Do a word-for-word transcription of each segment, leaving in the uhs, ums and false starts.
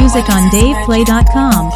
music on dave play dot com.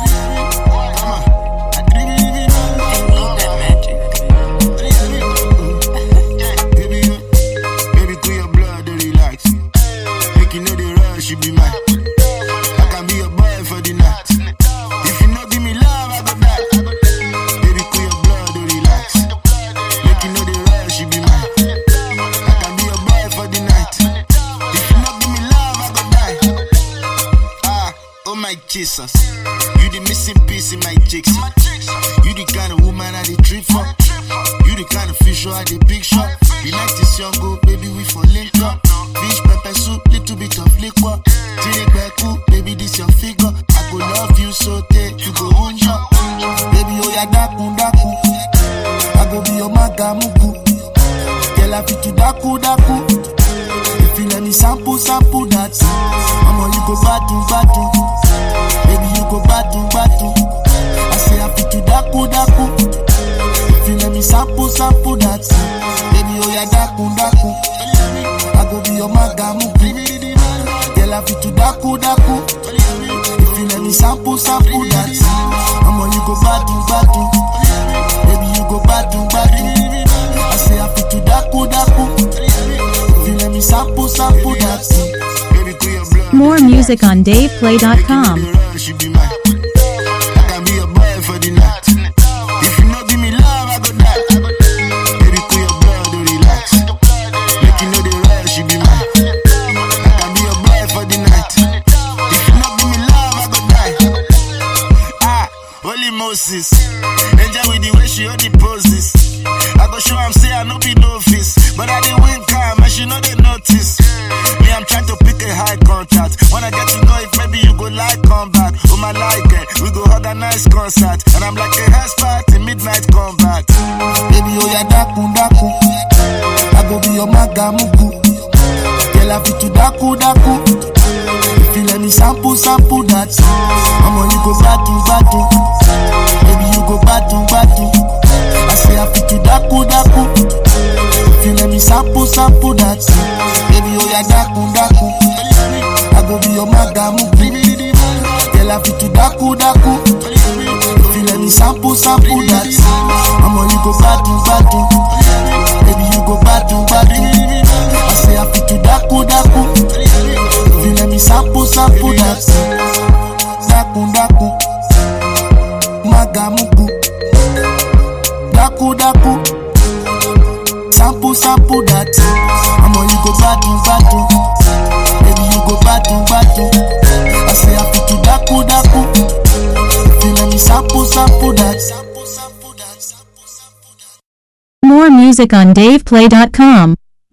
Jesus, you the missing piece in my jigs. You the kind of woman I the trip for. You the kind of fish I the big shot. You like this young girl, baby, we for link up. Fish, pepper soup, little bit of liquor. Tini beku, baby, this your figure. I go love you so take you go unja. Baby, oh ya daku daku. I go be your magamuku. Girl, I fit to daku daku. If you let me sample, sample that. Mama, you go batu batu. Baby, you go batu batu. I say I fit to daku daku. If you let me sample, sample that. Baby, oh ya daku daku. I go be your magamuku. Girl, I fit to daku daku. If you let me sample, sample that. Mama, you go batu batu. Baby, you go batu batu. I say I fit to daku daku. If you let me sample, sample that. More music on dave play dot com. She be mine. I can be your boy for the night. If you not give me love, I go die. Baby, cool your blood, don't relax. Make you know the rush, she be mine. I can be your boy for the night. If you not give me love, I go die. Ah, holy Moses. Angel with the way she hold the poses. I go show am say I no be novice. But I did win calm and she know they notice. Me, I'm trying to pick a high contact. When I get to know if maybe you go like come back. Oh my like it, we go organize concert. And I'm like a house party, midnight combat. Baby, oh ya daku daku. I go be your magamuku. Girl, I fit to daku daku. If you let me sample, sample that. Mama, you go batu batu. Baby, you go batu batu. I say I fit to daku daku. If you let me sample, sample that. Baby, oh ya daku daku. I go be your magamuku. Girl, I fit to daku daku. If you let me sample, sample that. Mama, you go batu batu. Baby, you go batu batu. I say I fit to daku daku. If you let me sample, sample that. Daku daku. Magamuku. Daku daku. Sample, sample that. Mama, you go batu batu. Baby, you go batu batu. I say I fit to daku daku. If you let me sample, sample that. More music on dave play dot com.